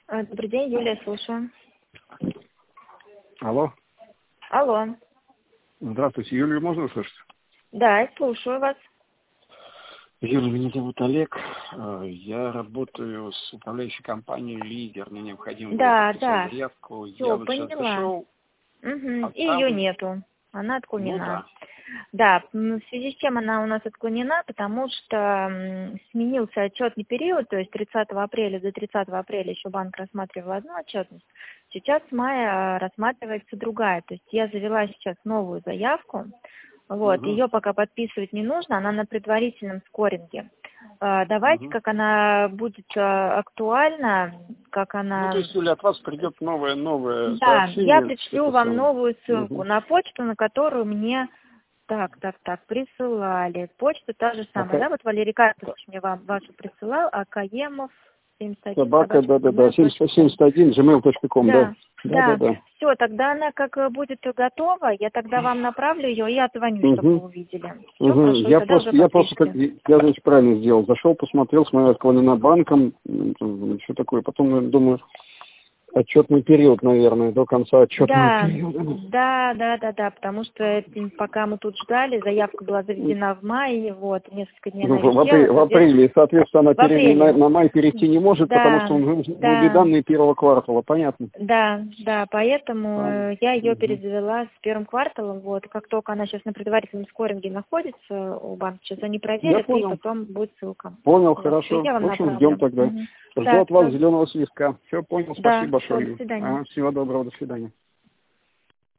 Добрый день, Юлия, слушаю. Алло. Алло. Здравствуйте, Юлию можно услышать? Да, я слушаю вас. Юля, меня зовут Олег. Я работаю с управляющей компанией «Лидер». Мне необходимо было подписать заявку. Всё, Я вот поняла. сейчас зашел. Угу. А И там... ее нету. Она Ну отклонена. да. Да, в связи с чем она у нас отклонена, потому что сменился отчетный период, то есть 30 апреля до 30 апреля еще банк рассматривал одну отчетность. Сейчас с мая рассматривается другая. То есть я завела сейчас новую заявку. Вот, Угу. ее пока подписывать не нужно, она на предварительном скоринге. Давайте, как она будет актуальна, как она... Ну, то есть, Юля, от вас придет новое Да, сообщение. я пришлю вам новую ссылку на почту, на которую мне... Так, присылали. Почта та же самая, да? Вот Валерий Карпович мне вашу присылал, а Каемов 71 Собака, да, 71, gmail.com, да. Да. Все, тогда она как будет готова, я тогда вам направлю ее и отзвоню, чтобы вы увидели. Все, прошу, Я значит, правильно сделал. Зашел, посмотрел, смотрел, отклонена банком, что такое. Потом, думаю, отчетный период, наверное, до конца отчетного периода. Да, потому что пока мы тут ждали, заявка была заведена в мае, вот, несколько дней она в апреле, и, соответственно, она на май перейти не может, потому что нужны данные первого квартала, понятно? Да, поэтому я ее перевела с первым кварталом, вот, как только она сейчас на предварительном скоринге находится у банка, сейчас они проверят, и потом будет ссылка. Понял, хорошо. В общем, ждем тогда. Жду от вас зеленого свистка. Все, понял, спасибо большое. До свидания. Всего доброго, до свидания.